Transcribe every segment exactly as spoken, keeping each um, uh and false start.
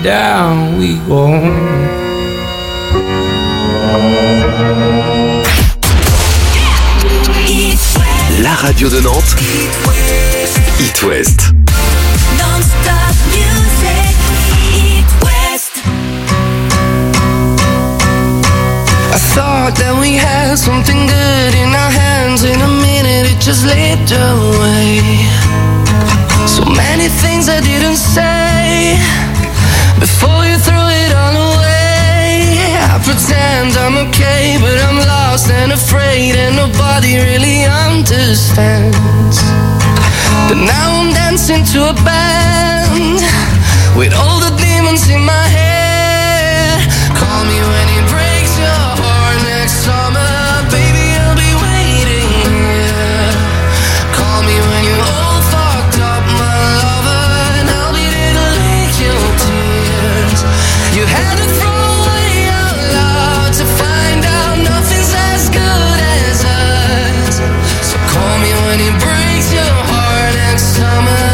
down, we go home. La radio de Nantes, It West. Non-stop music, It West. I thought that we had something good in our hands. In a minute it just slipped away. So many things I didn't say before you threw it all away. I pretend I'm okay, but I'm lost and afraid, and nobody really understands. But now I'm dancing to a band with all the demons in my head. Call me when it breaks your heart next summer, baby, I'll be waiting here. Call me when you're all fucked up, my lover, and I'll be there to lick your tears. You had to throw away out loud to find out nothing's as good as us. So call me when it breaks your heart next summer.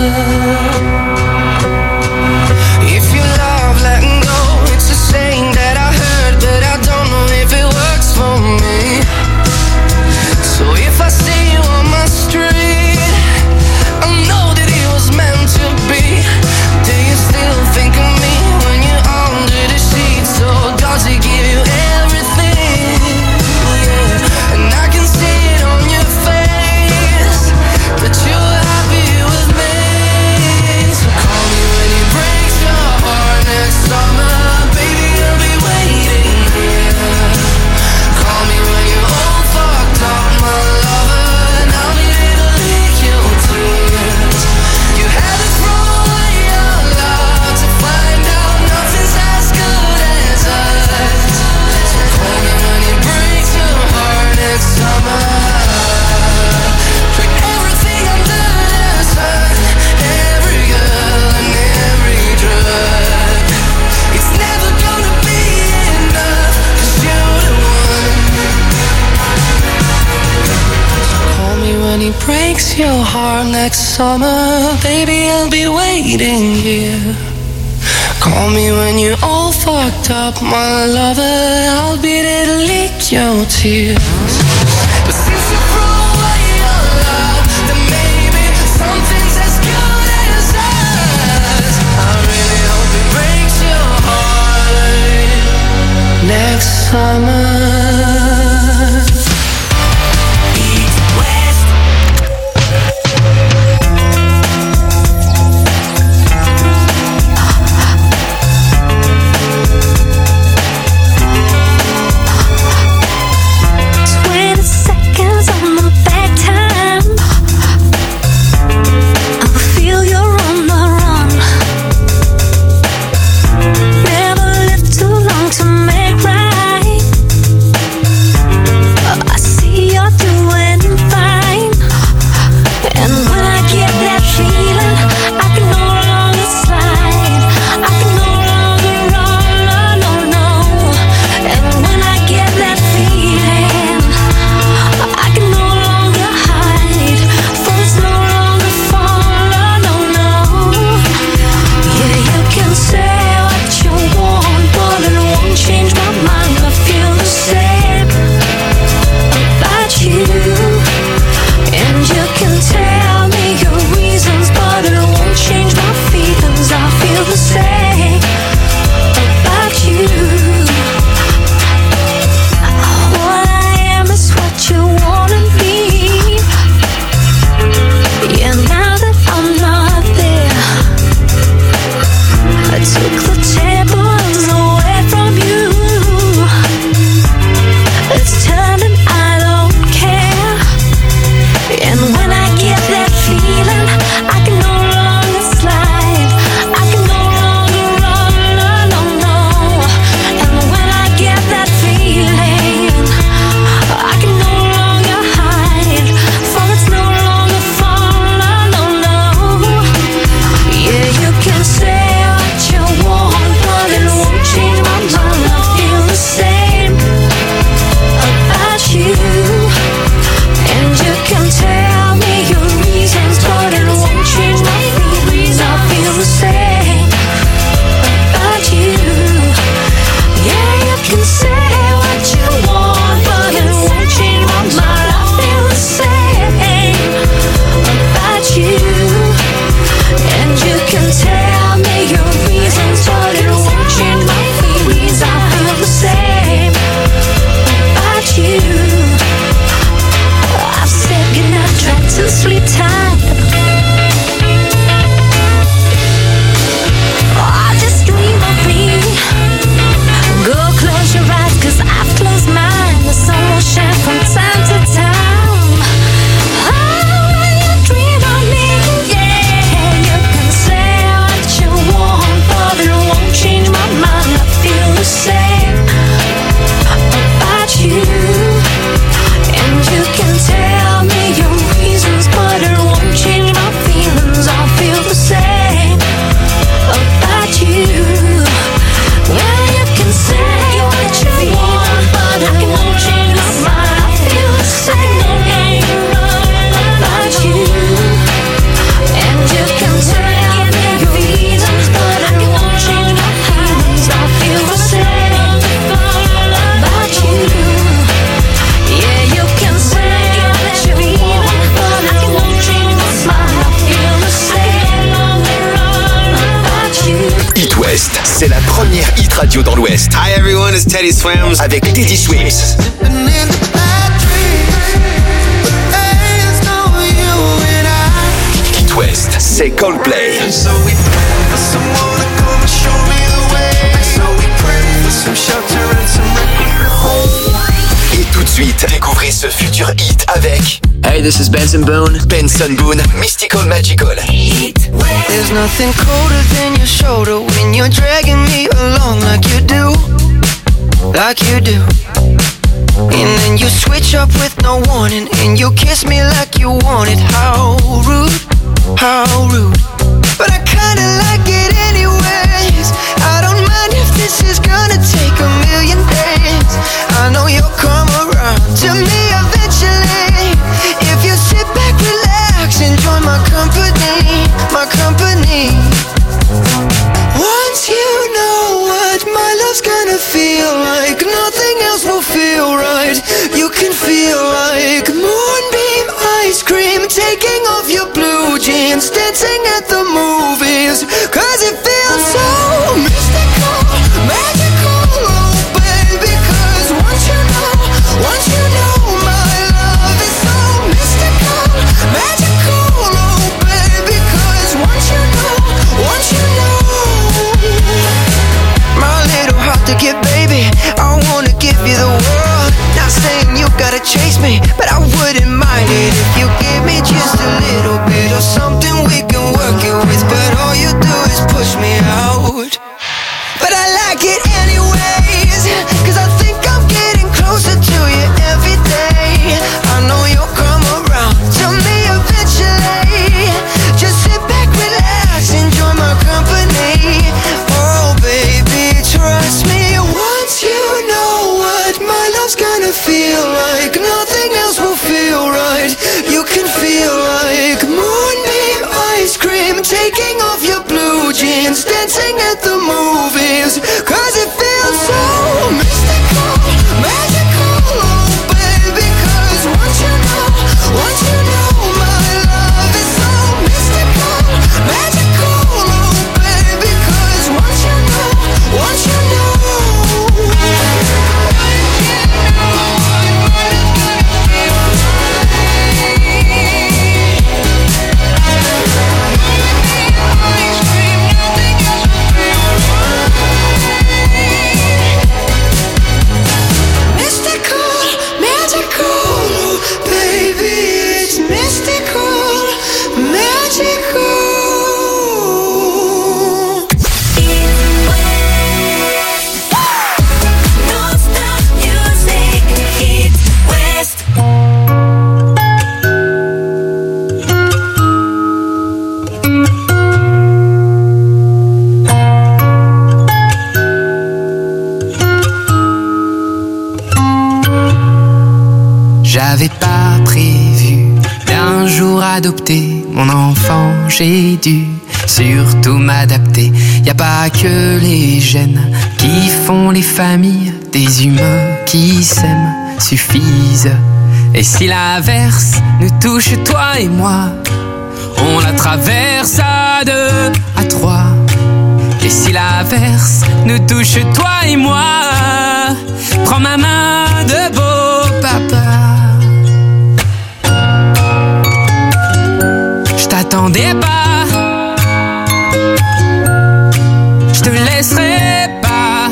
If you love letting go, it's a saying that I heard, but I don't know if it works for me. So if I see you on my street, I know that it was meant to be. Do you still think of me when you're under the sheets? Or does he give you everything? Yeah. And I can see it on your face that you're happy with me. So call me when it breaks your heart next summer, baby, I'll be waiting here. Call me when you're all fucked up, my lover, and I'll be there to lick your tears. You had to throw away out loud to find out nothing's as good as us. So call me when it breaks your heart next summer. Trick everything under the sun, every girl and every drug. It's never gonna be enough, 'cause you're the one. So call me when he breaks your heart next summer, baby, I'll be waiting here. Call me when you're all fucked up, my lover, I'll be there to lick your tears. But since you threw away your love, then maybe something's as good as us. I really hope it breaks your heart next summer. It West. Twenty C'est la première hit radio dans l'Ouest. Hi everyone, it's Teddy Swims avec Teddy Swims. Hit West, c'est Coldplay. Et tout de suite, découvrez ce futur hit avec Hey, this is Benson Boone. Benson Boone, Mystical Magical. There's nothing colder than your shoulder when you're dragging me along like you do, like you do. And then you switch up with no warning and you kiss me like you want it. How rude, how rude. But I kinda like it anyways. I don't mind if this is gonna take a million days. I know you'll come around to me eventually. If you sit back, relax, enjoy my company, my company. Once you know what my love's gonna feel like, nothing else will feel right. You can feel like moonbeam ice cream, taking off your blue jeans, dancing at the movies. Cause it feels so mystical, magical, oh baby. Cause once you know, once you know my love is so mystical, magical, oh baby. Cause once you know, once you know, my little heart to give, baby, I wanna give you the world. Not saying you gotta chase me, but I wouldn't mind it if you give me just a little bit of something we can work it with. But all you do is push me out. But I like it anyways, cause I think I'm getting closer to you every day. I know you'll come around to me eventually. Just sit back, relax, enjoy my company. Oh baby, trust me. Once you know what my love's gonna feel like, nothing else will feel right. You can feel like moonbeam ice cream, taking off your blue jeans, dancing at the movies. Cause it feels so mystical, magical, oh baby. Cause once you know, once you know my love is so mystical, magical, oh baby. Cause once you know, once you know. J'avais pas prévu d'un jour adopter mon enfant, j'ai dû surtout m'adapter. Y a pas que les gènes qui font les familles, des humains qui s'aiment suffisent. Et si l'averse nous touche, toi et moi, on la traverse à deux, à trois. Et si l'averse nous touche, toi et moi, prends ma main de beau papa. Je t'attendais pas, je te laisserai pas.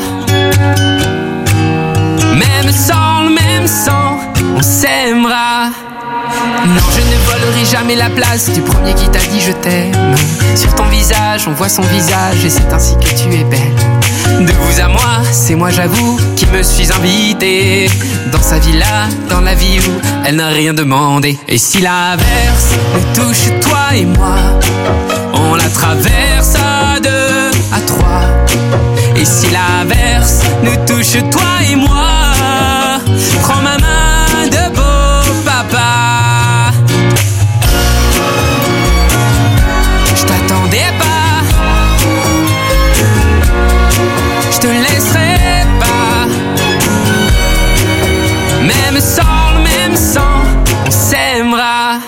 Même sans le même sang, on s'aimera. Non, je ne volerai jamais la place du premier qui t'a dit je t'aime. Sur ton visage, on voit son visage et c'est ainsi que tu es belle. De vous à moi, c'est moi j'avoue qui me suis invité dans sa villa, dans la vie où elle n'a rien demandé. Et si l'averse nous touche, toi et moi, on la traverse à deux, à trois. Et si l'averse nous touche, toi et moi, prends ma main de beau papa. Je t'attendais pas, je te laisserai pas. Même sans le même sang, on s'aimera.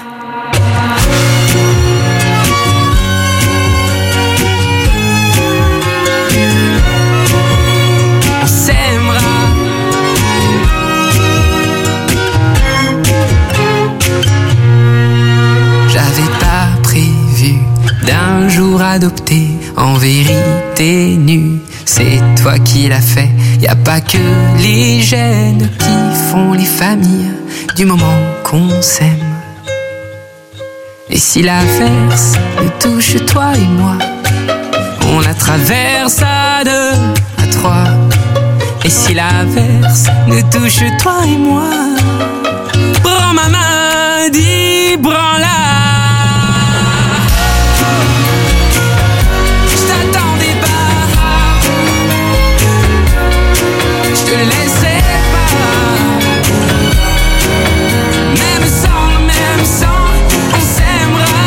vue d'un jour adopté, en vérité nu. C'est toi qui l'as fait, y a pas que les gènes qui font les familles du moment qu'on s'aime. Et si l'averse nous touche toi et moi, on la traverse à deux, à trois. Et si l'averse nous touche toi et moi, prends ma main, dis prends-la. Je t'attendais pas, je te laisserai pas. Même sans le même sang, on s'aimera.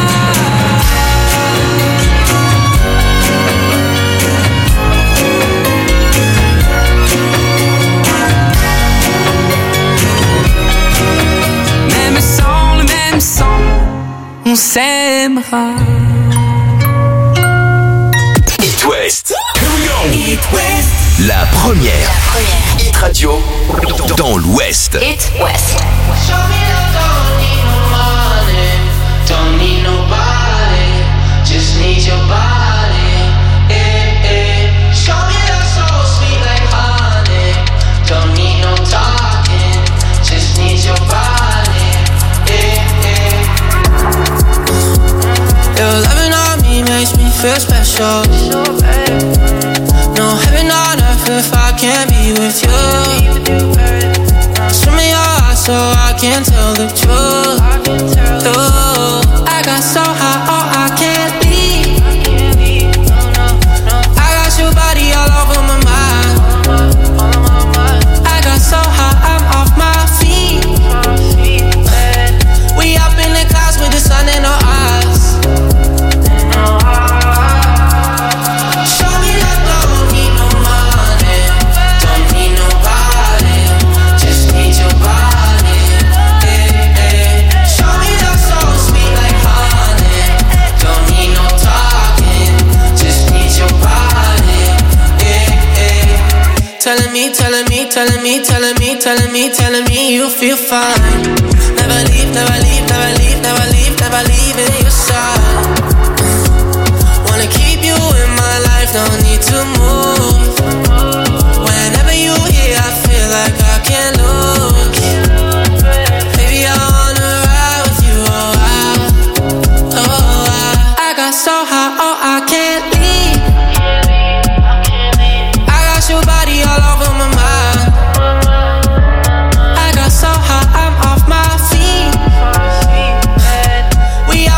Même sans le même sang, on s'aimera. It West. It West. La première. La première. Hit Radio dans, dans l'Ouest. It West. Show me that don't need no money, don't need nobody, just need your body. Eh, eh. Show me that soul sweet like honey, don't need no talking, just need your body. Eh, eh. Your loving on me makes me feel special. No heaven on earth if I can't be with you. Show me your eyes so I can tell the truth. Ooh, I got so high, oh I can't leave. I got your body all over my mind. I got so high, I'm off my feet. We up in the clouds with the sun in our eyes. Show me that don't need no money, don't need nobody, just need your body. Eh, eh. Show me that soul sweet like honey, don't need no talking, just need your body. Eh, eh. Telling me, telling me, telling me, telling me, telling me, telling me you feel fine. Never leave, never leave, never leave, never leave, never leave in your side. Wanna keep you in my life, don't need to move. Whenever you here, I feel like I can't lose. Baby, I wanna ride with you, oh I, oh I. I got so high, oh I can't leave. I got your body all over my mind. I got so high, I'm off my feet. We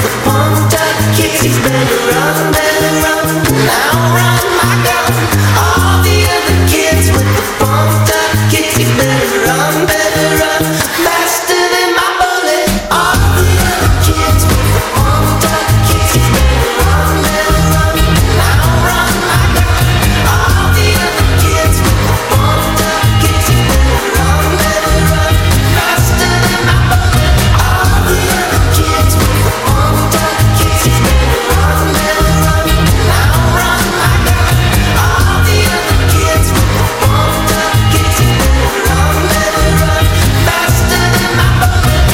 the pumped up kids. You better run, better run. Now run, my girl. All the other kids with the pumped up kids. You better run, better run. Faster than my bullet. All the other kids with the pumped up kids. You better run, better run. Now run, my girl. All the other kids with the pumped up kids. You better run, better run. Faster than my bullet. All the other kids with the pumped up kids. You better run, better run. Now run, my girl. All the other kids with the pumped up kids. You better run, better run. Faster than my bullet.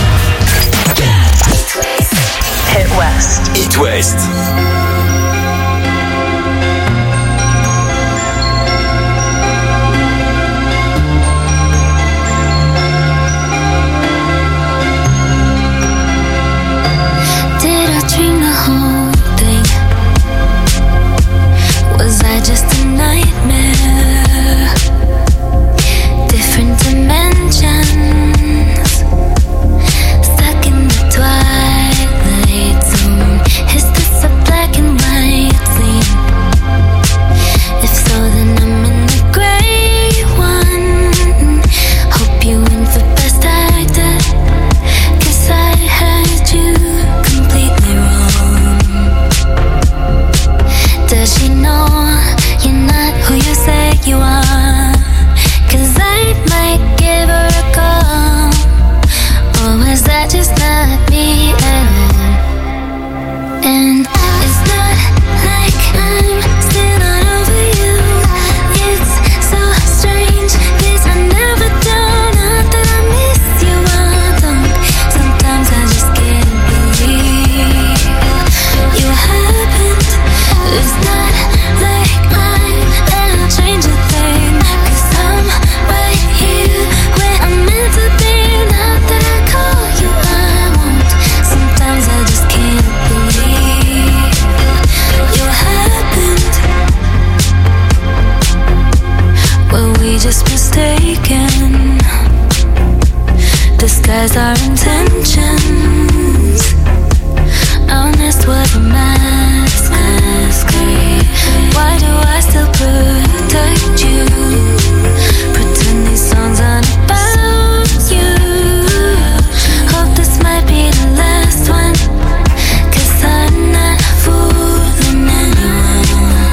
Hit West. It West. Did I dream the whole thing? Was I just a nightmare? Different dimensions, stuck in the twilight zone. Is this a black and white scene? If so, then I'm in the gray one. Hope you win for best actor, 'cause I had you completely wrong. Does she know you're not who you say you are? 'Cause I might give her a call. Or was that just not me at all? And it's not like I'm still not over you. It's so strange, 'cause I never do. Not that I miss you, I don't. Sometimes I just can't believe you happened. It's not like I'm ever change a thing, 'cause I'm right here where I'm meant to be. Not that I call you, I won't. Sometimes I just can't believe you happened. Were we just mistaken? Disguise our intentions. Honest was a mask. Why do I still protect you? Pretend these songs aren't about you. Hope this might be the last one, 'cause I'm not fooling anyone.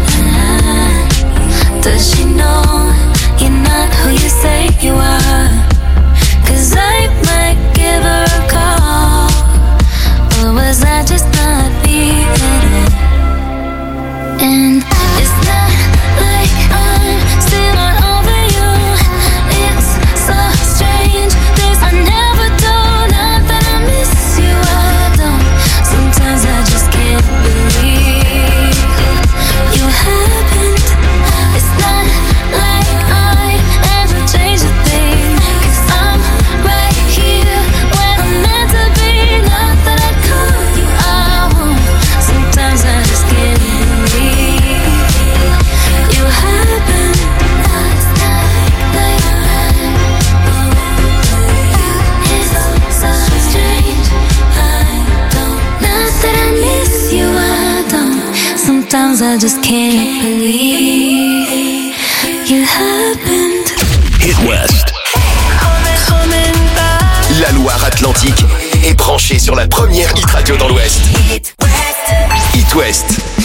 Does she know you're not who you say you are? 'Cause I might give her a call. Or was that just not me at all? And it's not like I'm still not over you. It's so strange, this I never do. Not that I miss you, I don't. Sometimes I just can't believe you happened. It's not like I ever changed a thing, 'cause I'm right here where I'm meant to be. Not that I call you, I won't. Sometimes I just can't believe you happened. It's not like it's so strange, I don't. Not that I miss you, I don't. Sometimes I just can't believe you happened. It West. La Loire-Atlantique est branchée sur la première hit radio dans l'Ouest. It West.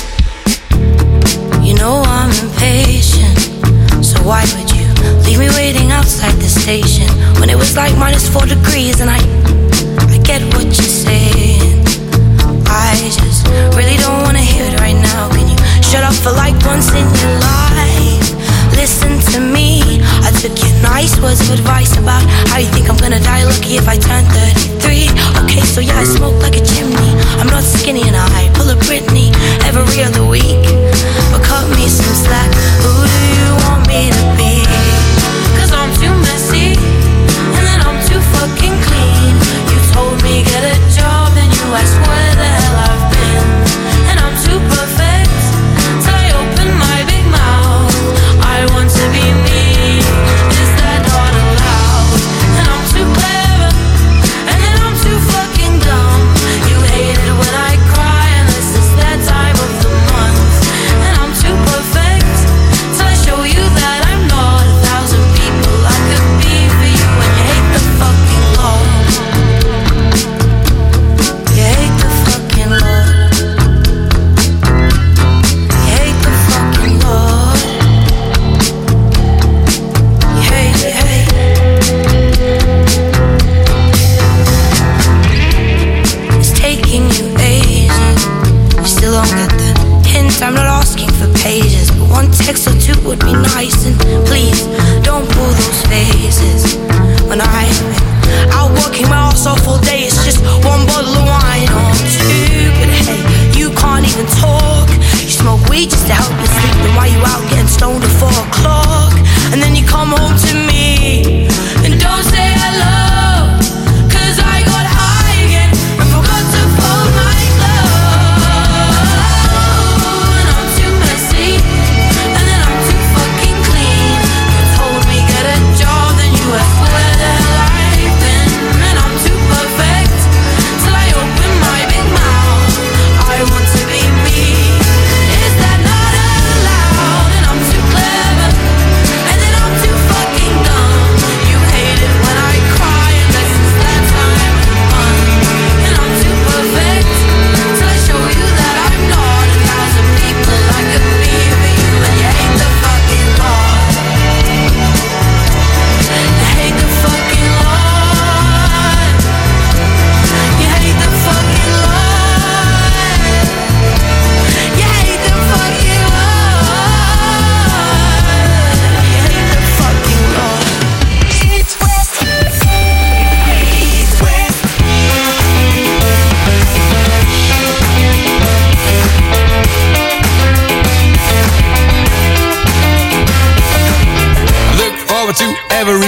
You know I'm impatient, so why would you leave me waiting outside the station when it was like minus four degrees? And I, I get what you're saying. I just really don't wanna hear it right now. Can you shut up for like once in your life? Listen to me. I took your nice words of advice about how you think I'm gonna die lucky if I turn thirty-three. Okay, so yeah, I smoke like a chimney. I'm not skinny and I pull a Britney every other week. But cut me some slack. Who do you want me to be? 'Cause I'm too messy and then I'm too fucking clean. You told me get a job and you asked where the hell I've been. And I'm too perfect till I open my big mouth. I want to be me. Is that not allowed? And I'm too clever and then I'm too fucking dumb. You hated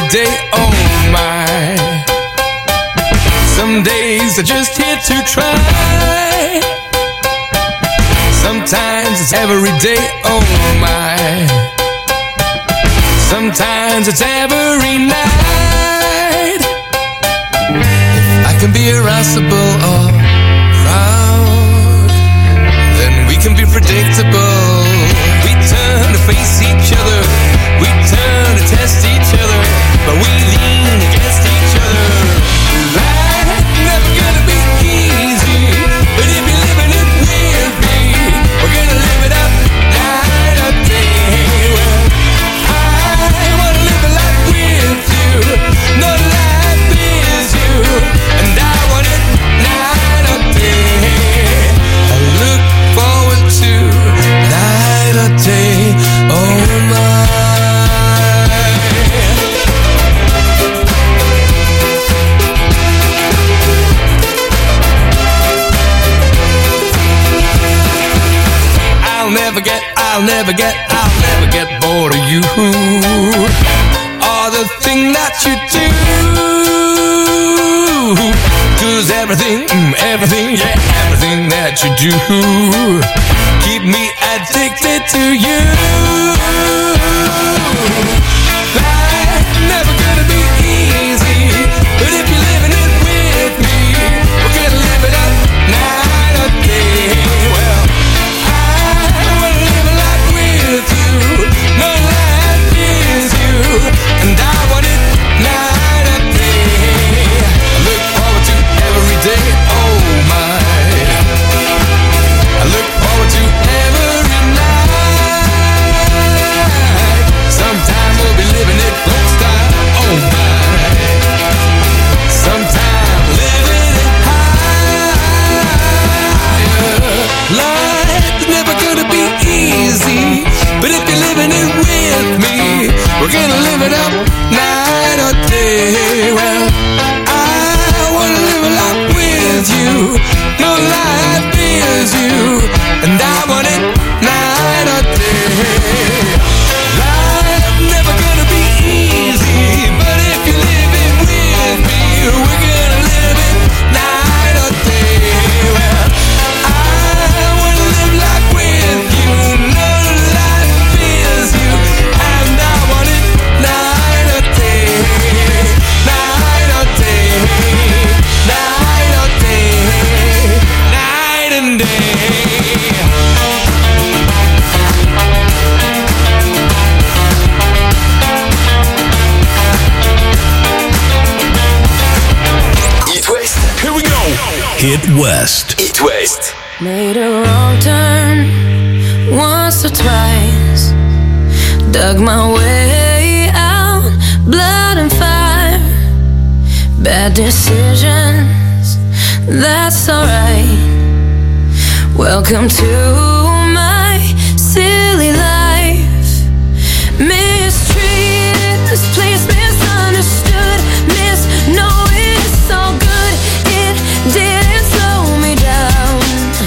day, oh my. Some days are just here to try. Sometimes it's every day, oh my. Sometimes it's every night. If I can be irascible or proud, then we can be predictable. We turn to face each other, we turn to test each other, but we lean against each other. Life never gonna be easy, but if you're living it with me, we're gonna live it up night or day. Well, I wanna live a life with you, no life is you, and I want it night or day. I look forward to night or day, oh my. I'll never get, I'll never get, I'll never get bored of you, or the thing that you do. Cause everything, mm, everything, yeah, everything that you do keep me addicted to you. Life never gonna be easy, but if you're living it with me, we're gonna live it up night or day. Well, I wanna live a life with you, no life is you, and I want it night or day. I look forward to every day, oh my. I look forward to every night. Sometime we'll be living it folk style, oh my. Sometime living it higher. Life's never gonna be easy, but if you're living it with me, we're gonna live it up night or day. Well, I wanna live a life with you, no life is you, and I want it night or day. Life never gonna be easy, but if you live it with me, we're gonna live it night or day. Well, I wanna live life with you, no life is you, and I want it night or day, night or day, night or day, night and day. It West. Here we go. Hit West. It West. Made a wrong turn once or twice. Dug my way out, blood and fire. Bad decisions, that's alright. Welcome to my silly life. Mistreated, misplaced, misunderstood, misknowing it's all good. It didn't slow me down.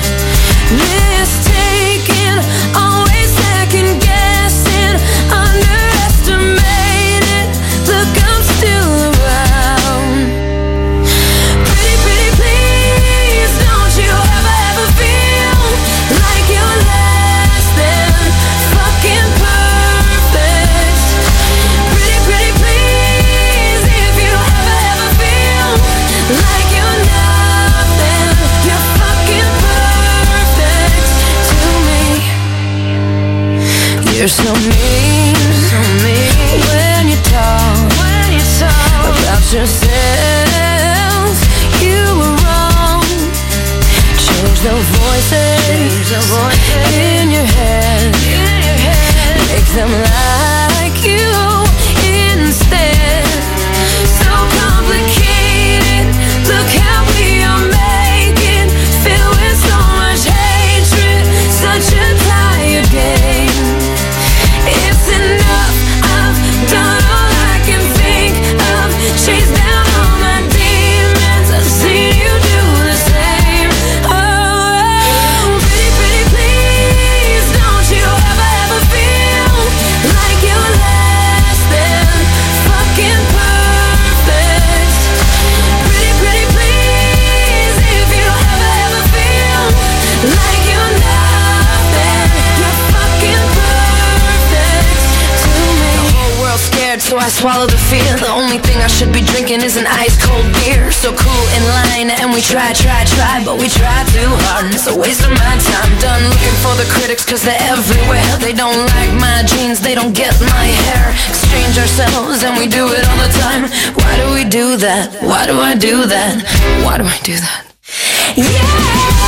Mistaken, always second guessing, underestimated. Look, I'm still around. Pretty, pretty, please, don't you ever, ever feel like you're less than fucking perfect. Pretty, pretty, please, if you ever, ever feel like you're nothing, you're fucking perfect to me. You're so mean, so mean when you talk, when you talk about yourself. You were wrong. Change the voices, the voices in your head, in your head. Make them like you instead. So complicated. Look how we are making, filled with so much hatred. Such a tired game. It's enough. I've done all I can think of. Chase down all my demons. I've seen you do the same. Oh, pretty, pretty, please, don't you ever, ever feel like you're swallow the fear. The only thing I should be drinking is an ice cold beer. So cool in line and we try, try, try, but we try too hard and it's a waste of my time. Done looking for the critics cause they're everywhere. They don't like my jeans, they don't get my hair. Exchange ourselves and we do it all the time. Why do we do that? Why do I do that? Why do I do that? Yeah!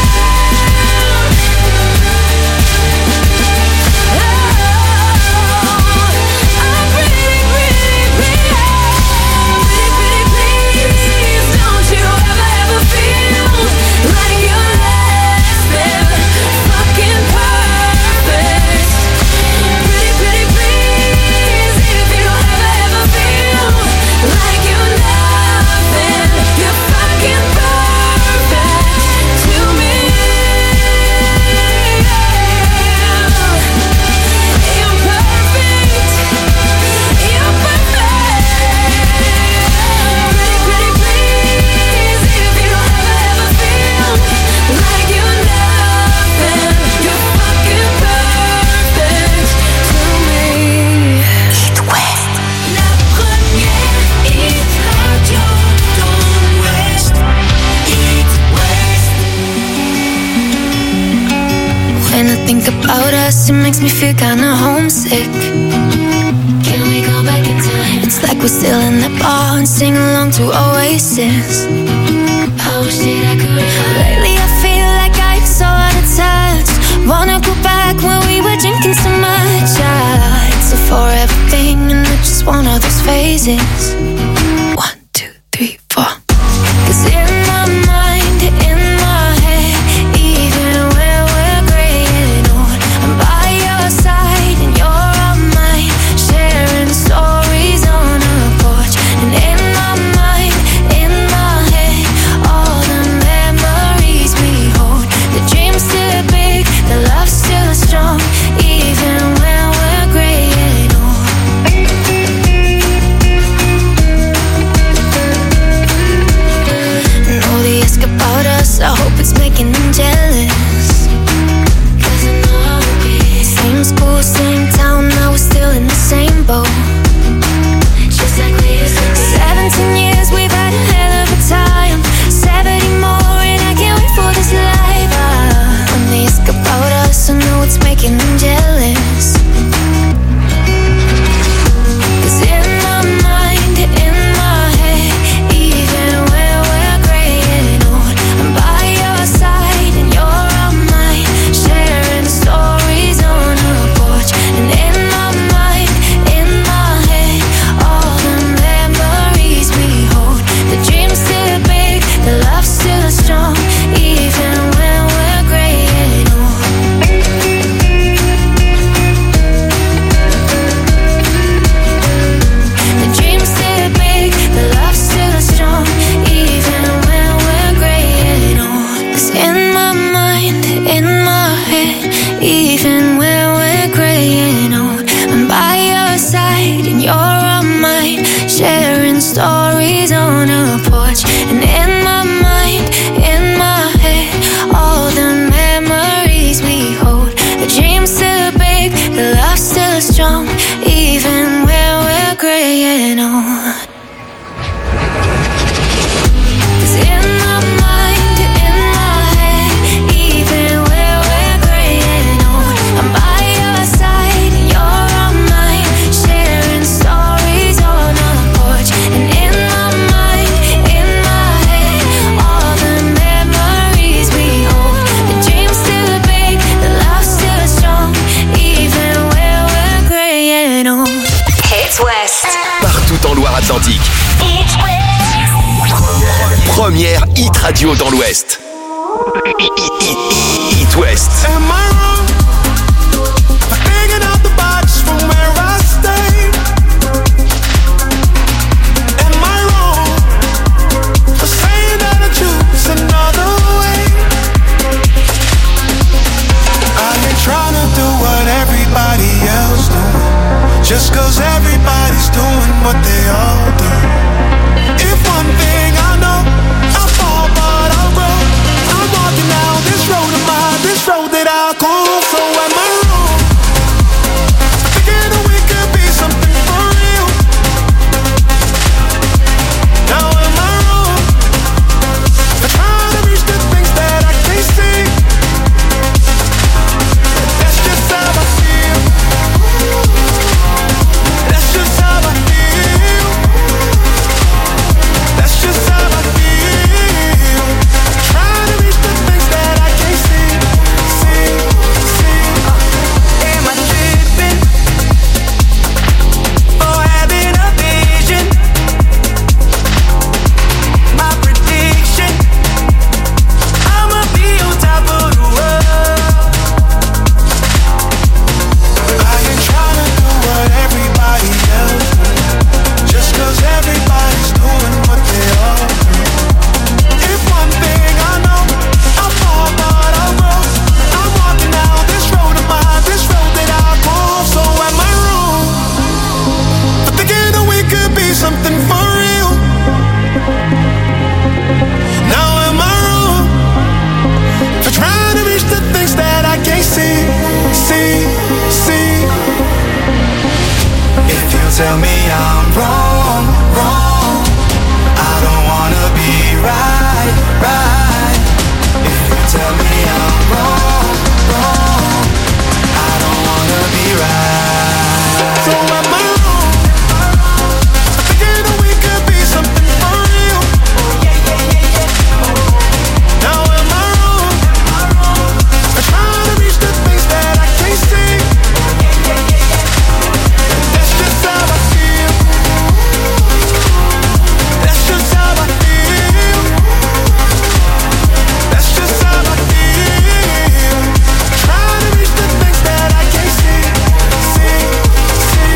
Think about us, it makes me feel kinda homesick. Can we go back in time? It's like we're still in the bar and sing along to Oasis. I wish that I could. Lately I feel like I'm so out of touch. Wanna go back when we were drinking so much. Ah, it's a forever thing and it's just one of those phases. One, two, three, four. Cause in my mind, in my head, even when we're graying old, I'm by your side and you're on mine, sharing stories on a porch. And in my mind, in my head, all the memories we hold. The dream's still big, the love's still strong, even when we're graying old. And all the ask about us, I hope it's making them jealous. Cause I know how it be. Same school, same town, now we're still in the same boat. Just like we used to be. Seventeen years, we've had a hell of a time. Seventy more and I can't wait for this life. Ah, when they ask about us, I know it's making them jealous. Cause in my mind, in my head, even when we're graying old, I'm by your side and you're on mine, sharing stories on a porch. And in my mind, in my head, all the memories we hold. The dream's still big, the love's still strong, even when we're graying old. The dream's still big, the love's still strong, even when we're graying old. 'Cause in my mind, in my head, even when we're graying old, I'm by your side and you're on mine, sharing stories on a porch. And in my mind, in my head, all the memories we hold. The dream's still big, the love's still strong, even when we're graying old. 'Cause in my mind, in my head, even when we're graying old, I'm by your side and you're on mine, sharing stories on a porch. And in my mind, in my head, all the memories we hold. The dream's still big, the love's still strong, even when we're graying old. Hit West. Partout en Loire-Atlantique. Hit West. Première hit radio dans l'Ouest. Hit West. Am I wrong for thinking out the box from where I stay? Am I wrong for saying that I choose another way? I ain't trying to do what everybody else do, just 'cause everybody's doing what they all do. If one thing I know, I fall but I'll grow. I'm walking down this road of mine, this road that I go. So am I wrong for thinking that we could be something for real? tell me I'm wrong, wrong, I don't wanna be right, right. If you tell me I'm wrong, wrong, I don't wanna be right. So am I wrong? Thinking that we could be something for real. Now am I wrong? I'm trying to reach the things that I can't see. That's just how I feel. That's just how I feel. That's just how I feel. Trying to reach the things that I can't see, see, see.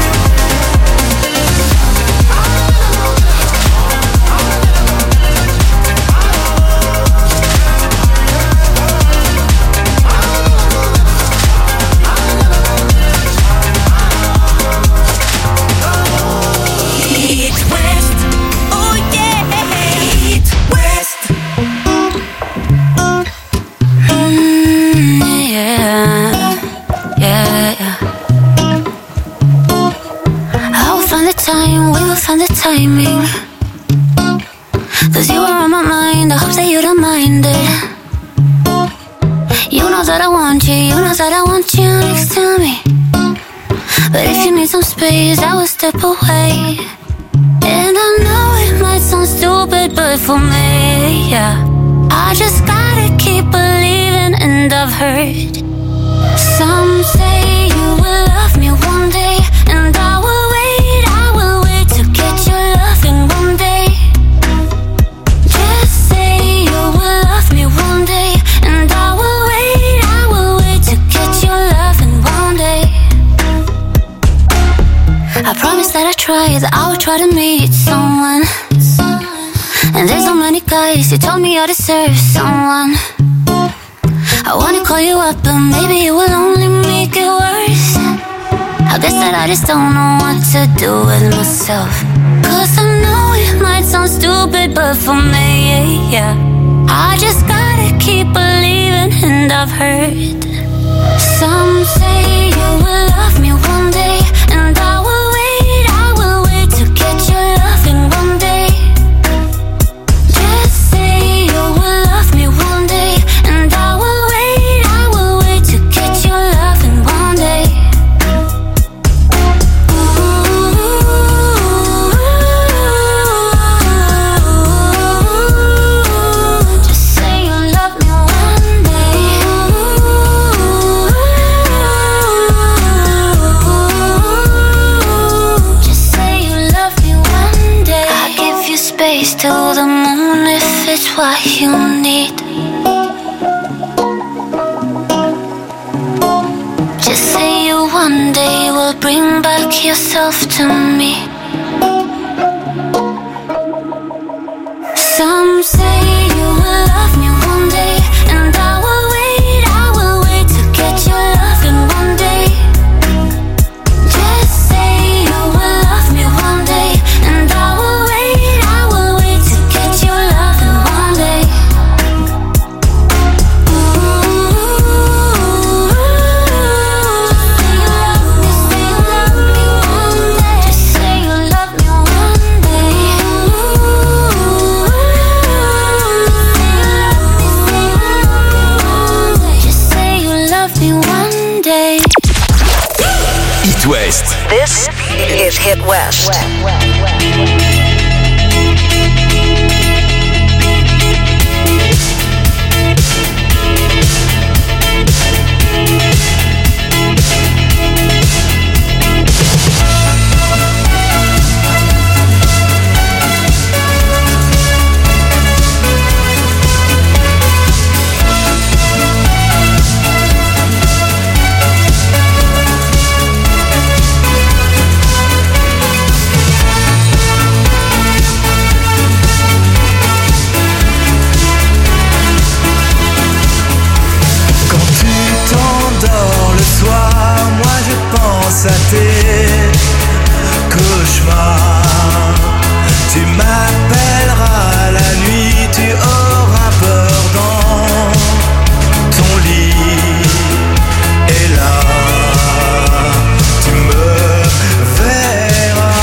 East West, oh yeah, East West. Mm, yeah, yeah. I will find the time, we will find the timing. Cause you are on my mind, I hope that you don't mind it. You know that I want you, you know that I want you next to me. But if you need some space, I will step away. And I know it might sound stupid, but for me, yeah, I just gotta keep believing. And I've heard some say you will love me one day, and I will wait, I will wait to get your loving one day. Just say you will love me one day, and I will wait, I will wait to get your loving one day. I promise that I try, that I will try to meet someone. And there's so many guys, you told me I deserve someone. I wanna call you up, but maybe it will only make it worse. I guess that I just don't know what to do with myself. Cause I know it might sound stupid, but for me, yeah, I just gotta keep believing. And I've heard some say you will love me one day, and I will wait, I will wait to get your loving one day. Just say you will love me one day, and I will wait, I will wait to get your loving one day. Ooh, just say you love me one day. Just say you love me one day. I'll give you space till the moon if it's what you need. Just say you one day will bring back yourself to me. Some say you will love me one day, and I will wait, I will wait to get your loving one day. Just say you will love me one day, and I will wait, I will wait to get your loving one day. Just say you love me one day. Just say you love me one day. It West. This is Hit West. pense à tes cauchemars. Tu m'appelleras la nuit, tu auras peur dans ton lit. Et là, tu me verras.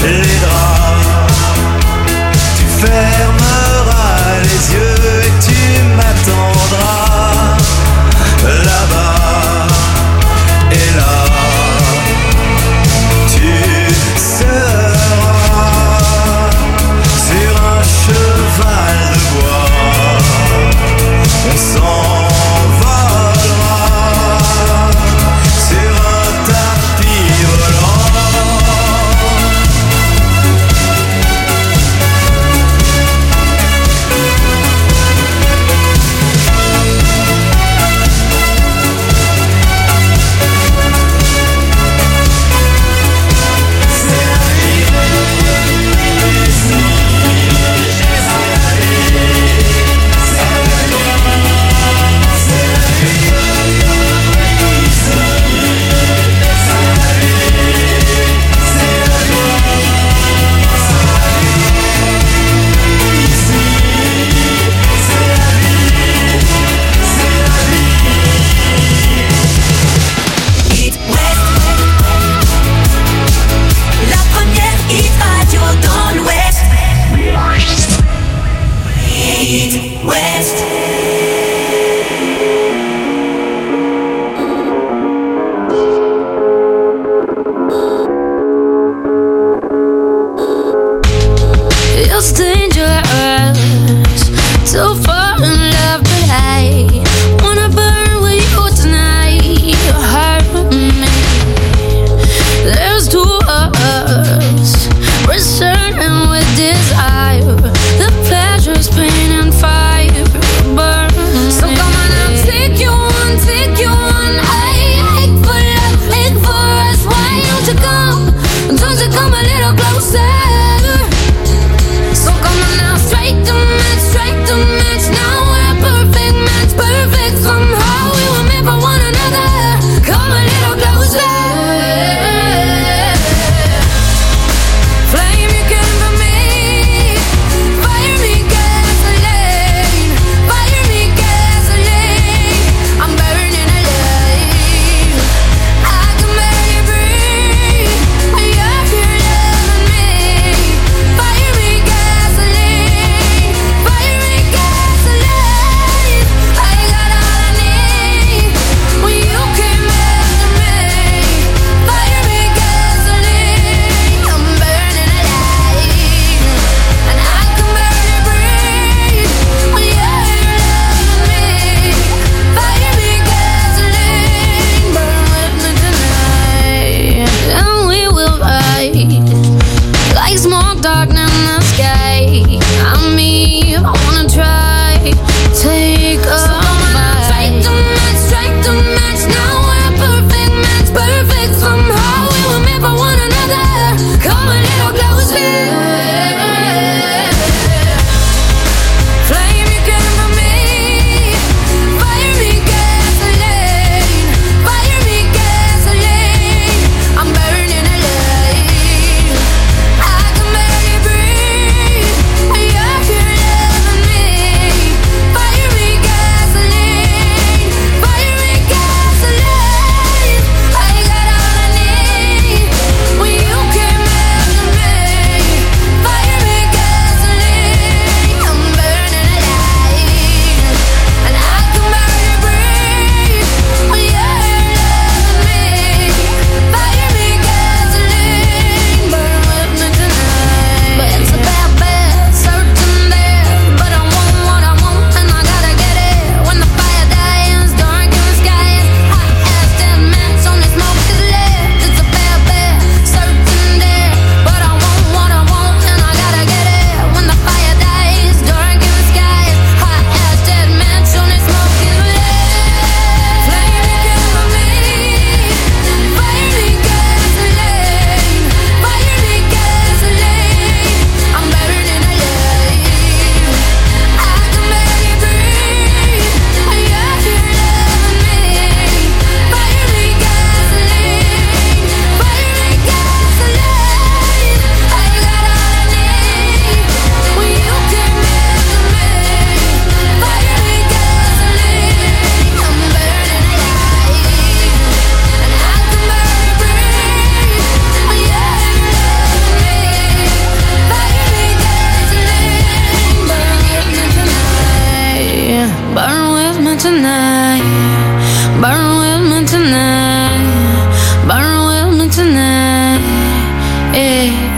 les draps. Tu fermeras les yeux et tu m'attendras là-bas et là. Tu seras sur un cheval de bois. On s'envolera sur un tapis volant.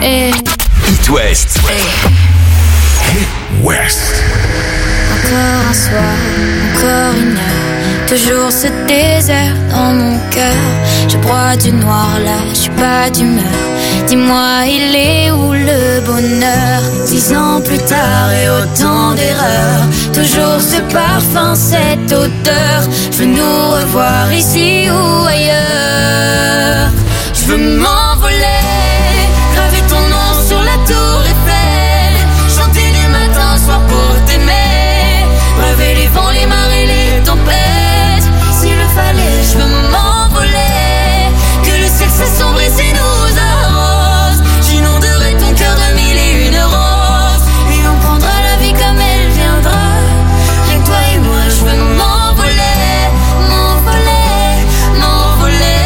Hey. It West. Hey. Hit West. Encore un soir, encore une heure, toujours ce désert dans mon cœur. Je broie du noir là, je suis pas d'humeur. Dis-moi, il est où le bonheur? Dix ans plus tard et autant d'erreurs, toujours ce parfum, cette odeur. Je veux nous revoir ici ou ailleurs. Je veux m'envoler, graver ton nom sur la tour Eiffel, chanter du matin au soir pour t'aimer, rêver les vents, les marées, les tempêtes. S'il le fallait, je veux m'envoler, que le ciel s'assombrit et nous arrose. J'inonderai ton cœur de mille et une roses, et on prendra la vie comme elle viendra. Rien que toi et moi, je veux m'envoler, m'envoler, m'envoler.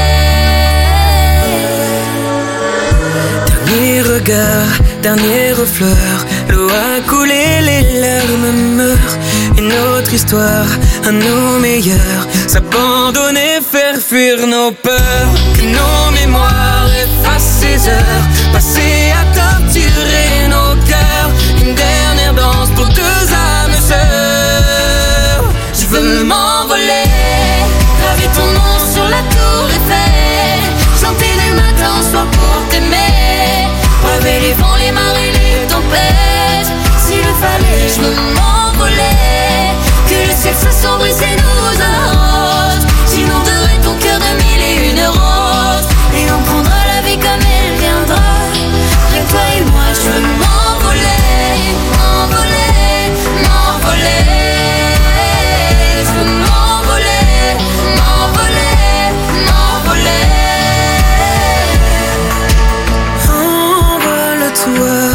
Dernier regard, dernière fleur, l'eau a coulé, les larmes meurent. Une autre histoire, à nos meilleurs, s'abandonner, faire fuir nos peurs. Que nos mémoires effacent ces heures passées à torturer nos cœurs. Une dernière danse pour deux âmes sœurs. Je veux m'envoler, graver ton nom sur la tour Eiffel, chanter du matin au soir pour t'aimer, braver les vents, les marées, les tempêtes. S'il le fallait, je veux m'envoler, que le ciel s'assombrit et nous arrose. J'inonderai ton cœur de mille et une roses, et on prendra la vie comme elle viendra. Rien que toi et moi, je veux m'envoler, m'envoler, m'envoler. Je veux m'envoler, m'envoler, m'envoler. Envole-toi,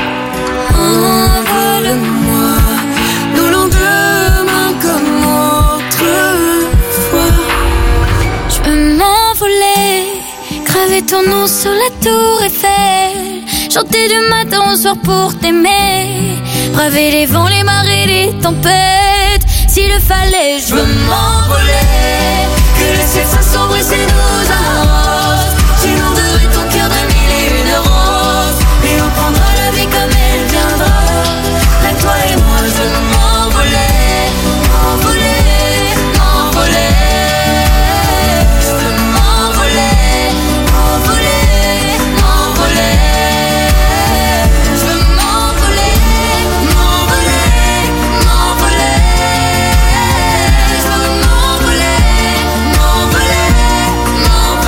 envole-moi, nos lendemains comme autrefois. Je veux m'envoler, graver ton nom sur la tour Eiffel, chanter du matin au soir pour t'aimer, braver les vents, les marées, les tempêtes. S'il le fallait, je veux m'envoler, que le ciel s'assombrisse et nous arrose. J'inonderai ton cœur de mille et une roses, et on prendra la vie comme elle viendra. Là, toi et moi, je veux m'envoler, m'envoler, m'envoler. Je veux m'envoler, m'envoler, m'envoler. Je veux m'envoler, m'envoler, m'envoler. Je veux m'envoler, m'envoler,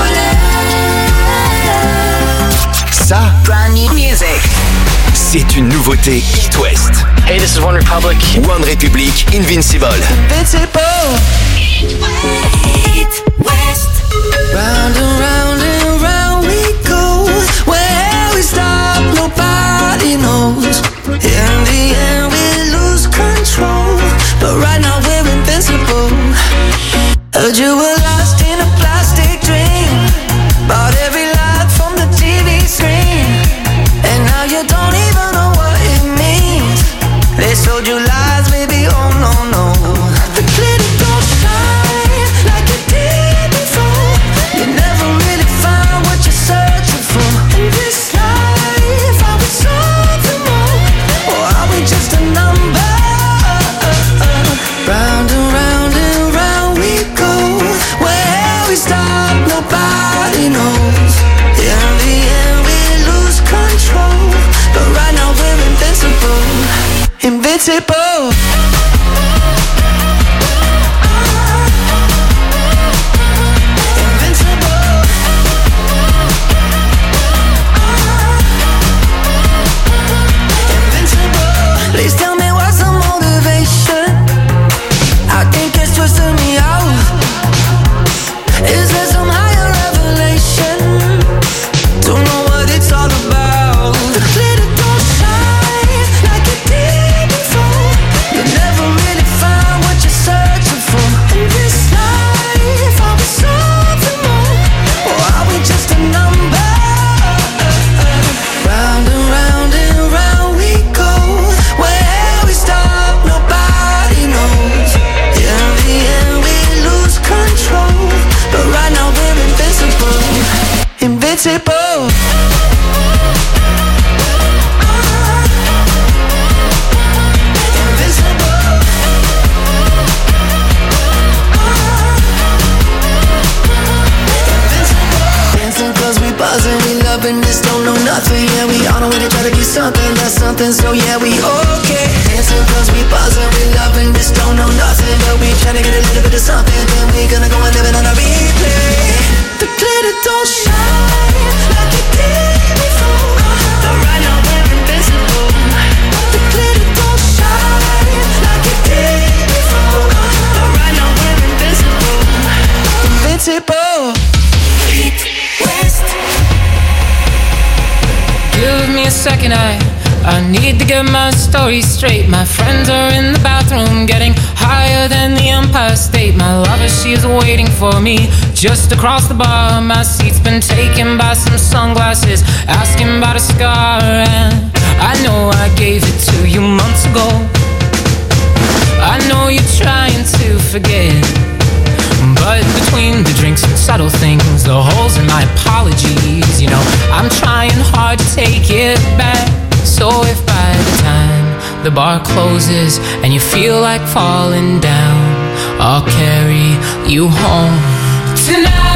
m'envoler. Ça, Brand new music. c'est une nouveauté It West. Hey, this is One Republic. One Republic, Invincible. Invincible. It West. Round and round and round we go. Where we stop, nobody knows. In the end, we lose control. But right now we're invincible. Heard you were lost in a plastic dream. Bought every light from the T V screen. And now you don't even know what it means. They sold you lies, baby, oh no, no. The glitter don't shine like it did before. You never really find what you're searching for. In this life, are we something more? Or are we just a number? Round and round and round we go. Where we stop, nobody knows. In the end, we lose control. But right now we're invincible. Invincible. Please tell me what's the motivation. I think it's twisting me out. Is there some higher revelation? Don't know what it's all about. The glitter don't shine like it did before. You never nothing. Yeah, we on our way to try to be something, that's something. So yeah, we okay. Dancing cause we buzzing, we loving this, don't know nothing, but we tryna get a little bit of something. Then we gonna go and live it on a replay. The glitter don't shine like it did before, but right now we're invincible. The glitter don't shine like it did before, but right now we're invincible. Invincible. Heat West. Give me a second, I I need to get my story straight. My friends are in the bathroom getting higher than the Empire State. My lover, she is waiting for me just across the bar. My seat's been taken by some sunglasses asking about a scar. And I know I gave it to you months ago. I know you're trying to forget, but between the drinks and subtle things, the holes in my apologies, you know, I'm trying hard to take it back. So if by the time the bar closes and you feel like falling down, I'll carry you home tonight.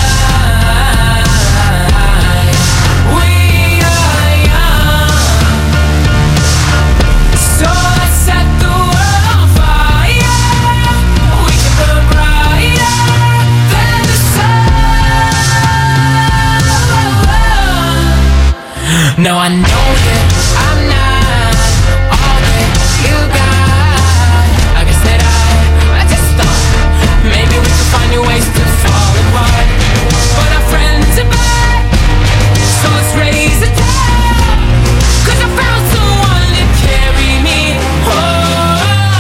No, I know that I'm not all that you got. I guess that I, I just thought maybe we could find new ways to fall apart. But our friends are back, so let's raise the tide. Cause I found someone to carry me home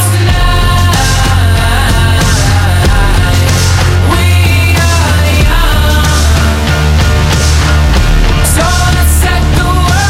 tonight. We are young, so let's set the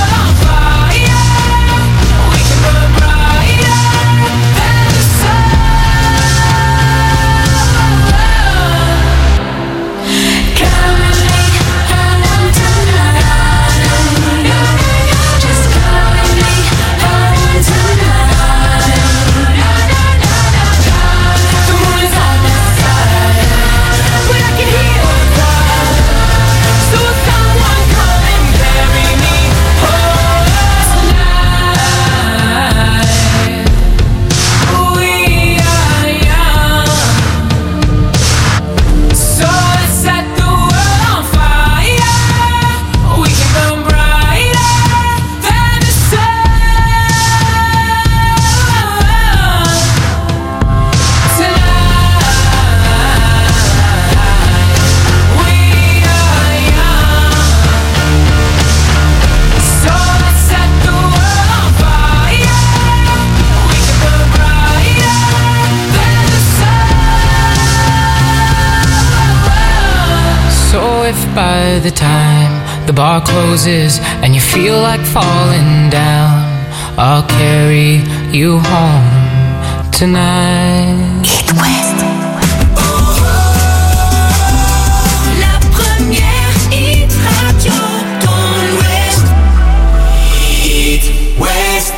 by the time the bar closes and you feel like falling down, I'll carry you home tonight. Hit West. La première hit radio dans l'Ouest. Hit West.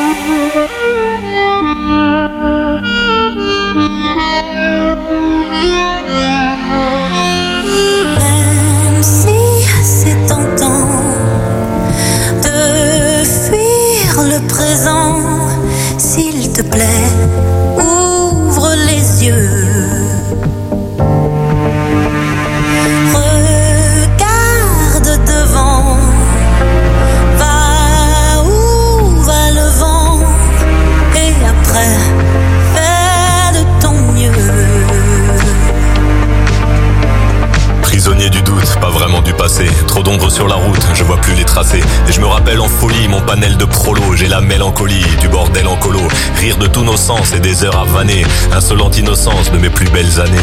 S'il te plaît, ouvre les yeux. Regarde devant, va où va le vent, et après, fais de ton mieux. Prisonnier du doute, pas vraiment du passé. Trop d'ombre sur la route, je vois plus les tracés. Et je me rappelle en folie mon panel de prolo. J'ai la mélancolie du bordel en colo. Rire de tous nos sens et des heures à vanner. Insolente innocence de mes plus belles années.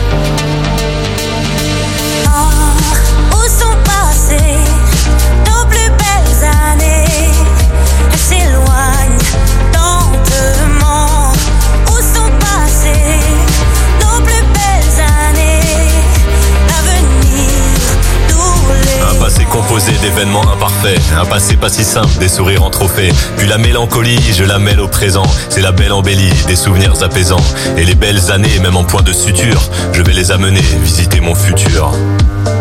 Oh, où sont passées nos plus belles années? Elles s'éloignent lentement. Où sont passées nos plus belles années? L'avenir nous les... Un passé composé d'événements imparfaits. Un passé pas si simple, des sourires en trophée. Puis la mélancolie, je la mêle au présent. C'est la belle embellie, des souvenirs apaisants. Et les belles années, même en point de suture, je vais les amener visiter mon futur.